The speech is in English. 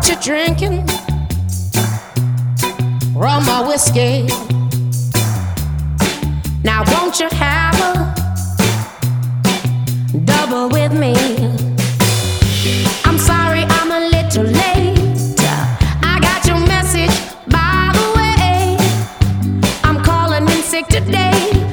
what you drinking? Rum or whiskey? Now won't you have a double with me? I'm sorry I'm a little late. I got your message, by the way. I'm calling in sick today.